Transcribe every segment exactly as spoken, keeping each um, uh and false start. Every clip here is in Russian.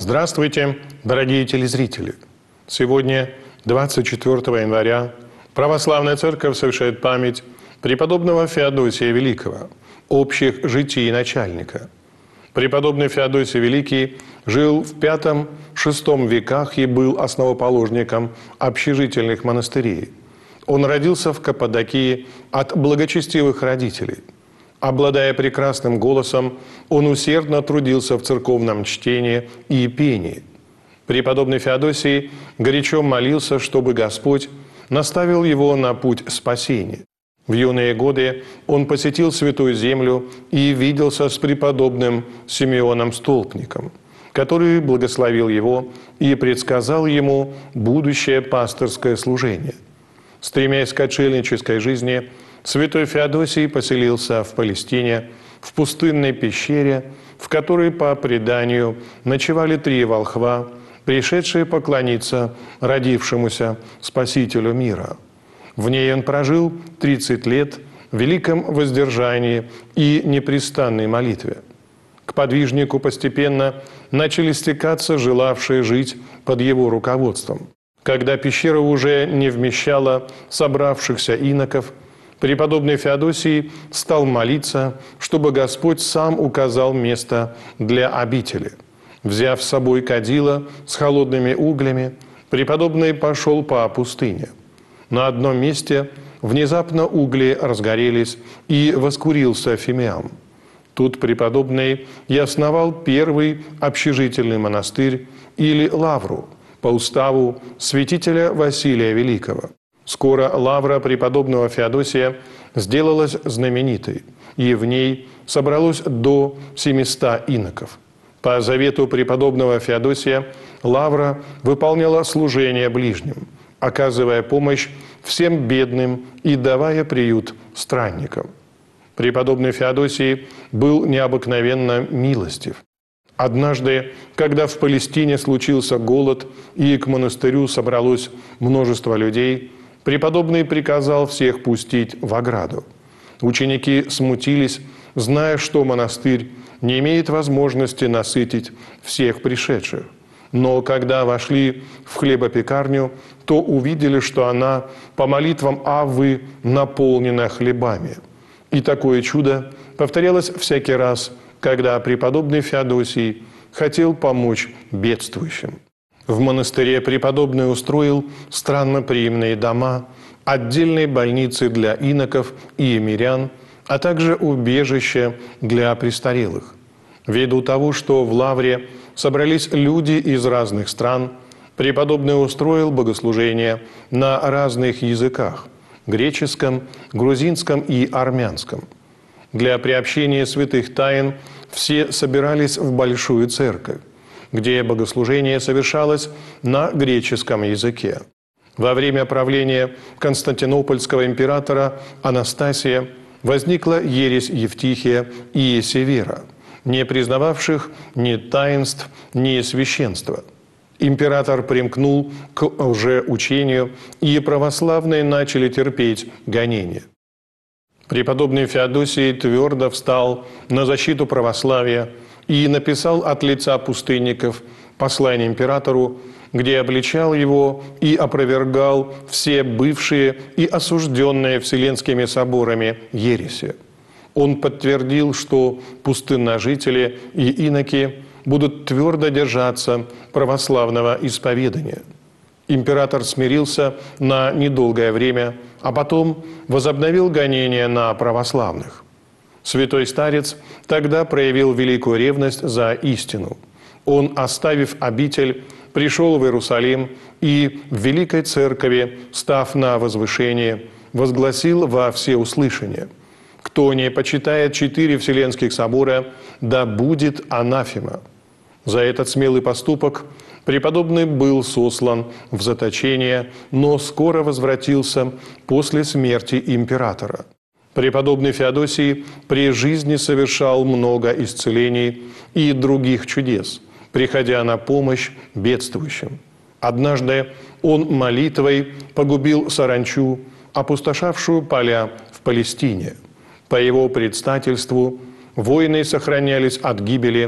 Здравствуйте, дорогие телезрители! Сегодня, двадцать четвёртого января, Православная Церковь совершает память преподобного Феодосия Великого, общих житий начальника. Преподобный Феодосий Великий жил в пятом-шестом веках и был основоположником общежительных монастырей. Он родился в Каппадокии от благочестивых родителей. Обладая прекрасным голосом, он усердно трудился в церковном чтении и пении. Преподобный Феодосий горячо молился, чтобы Господь наставил его на путь спасения. В юные годы он посетил Святую Землю и виделся с преподобным Симеоном Столпником, который благословил его и предсказал ему будущее пастырское служение. Стремясь к отшельнической жизни, святой Феодосий поселился в Палестине, в пустынной пещере, в которой, по преданию, ночевали три волхва, пришедшие поклониться родившемуся Спасителю мира. В ней он прожил тридцать лет в великом воздержании и непрестанной молитве. К подвижнику постепенно начали стекаться желавшие жить под его руководством. Когда пещера уже не вмещала собравшихся иноков, преподобный Феодосий стал молиться, чтобы Господь сам указал место для обители. Взяв с собой кадила с холодными углями, преподобный пошел по пустыне. На одном месте внезапно угли разгорелись, и воскурился фимиам. Тут преподобный и основал первый общежительный монастырь или лавру по уставу святителя Василия Великого. Скоро лавра преподобного Феодосия сделалась знаменитой, и в ней собралось до семисот иноков. По завету преподобного Феодосия лавра выполняла служение ближним, оказывая помощь всем бедным и давая приют странникам. Преподобный Феодосий был необыкновенно милостив. Однажды, когда в Палестине случился голод и к монастырю собралось множество людей, преподобный приказал всех пустить в ограду. Ученики смутились, зная, что монастырь не имеет возможности насытить всех пришедших. Но когда вошли в хлебопекарню, то увидели, что она по молитвам Аввы наполнена хлебами. И такое чудо повторялось всякий раз, когда преподобный Феодосий хотел помочь бедствующим. В монастыре преподобный устроил странноприимные дома, отдельные больницы для иноков и мирян, а также убежища для престарелых. Ввиду того, что в лавре собрались люди из разных стран, преподобный устроил богослужения на разных языках – греческом, грузинском и армянском. Для приобщения святых тайн все собирались в большую церковь, где богослужение совершалось на греческом языке. Во время правления константинопольского императора Анастасия возникла ересь Евтихия и Севера, не признававших ни таинств, ни священства. Император примкнул к лжеучению, и православные начали терпеть гонения. Преподобный Феодосий твердо встал на защиту православия и написал от лица пустынников послание императору, где обличал его и опровергал все бывшие и осужденные Вселенскими соборами ереси. Он подтвердил, что пустынножители и иноки будут твердо держаться православного исповедания. Император смирился на недолгое время, а потом возобновил гонения на православных. Святой старец тогда проявил великую ревность за истину. Он, оставив обитель, пришел в Иерусалим и в Великой Церкви, став на возвышение, возгласил во всеуслышание: «Кто не почитает четыре Вселенских собора, да будет анафема». За этот смелый поступок преподобный был сослан в заточение, но скоро возвратился после смерти императора. Преподобный Феодосий при жизни совершал много исцелений и других чудес, приходя на помощь бедствующим. Однажды он молитвой погубил саранчу, опустошавшую поля в Палестине. По его предстательству воины сохранялись от гибели,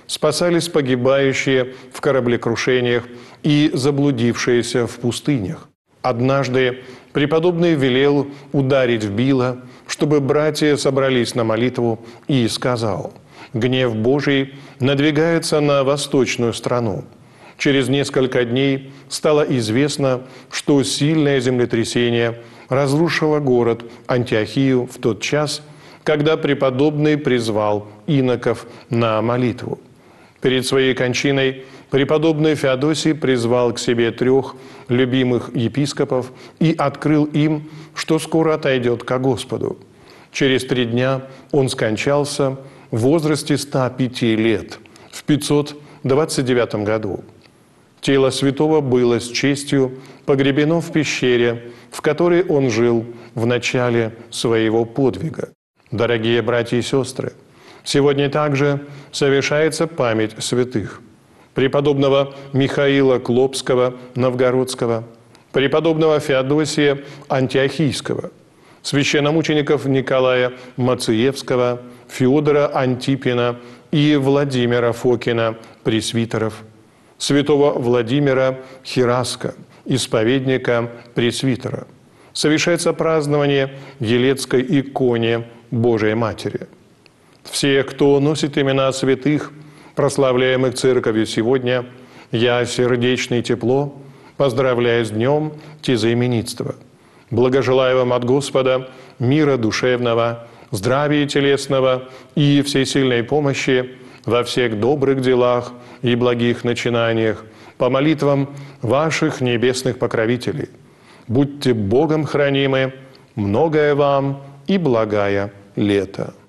спасались погибающие в кораблекрушениях и заблудившиеся в пустынях. Однажды преподобный велел ударить в било, чтобы братья собрались на молитву, и сказал: «Гнев Божий надвигается на восточную страну». Через несколько дней стало известно, что сильное землетрясение разрушило город Антиохию в тот час, когда преподобный призвал иноков на молитву. Перед своей кончиной преподобный Феодосий призвал к себе трех любимых епископов и открыл им, что скоро отойдет ко Господу. Через три дня он скончался в возрасте ста пяти лет в пятьсот двадцать девятом году. Тело святого было с честью погребено в пещере, в которой он жил в начале своего подвига. Дорогие братья и сестры, сегодня также совершается память святых: преподобного Михаила Клопского, Новгородского, преподобного Феодосия Антиохийского, священномучеников Николая Мациевского, Феодора Антипина и Владимира Фокина, пресвитеров, святого Владимира Хираска, исповедника, пресвитера. Совершается празднование Елецкой иконе Божией Матери. Все, кто носит имена святых, прославляемых Церковью сегодня, я сердечно и тепло поздравляю с днем тезаименитства. Благожелаю вам от Господа мира душевного, здравия телесного и всесильной помощи во всех добрых делах и благих начинаниях, по молитвам ваших небесных покровителей. Будьте Богом хранимы, многое вам и благая лето.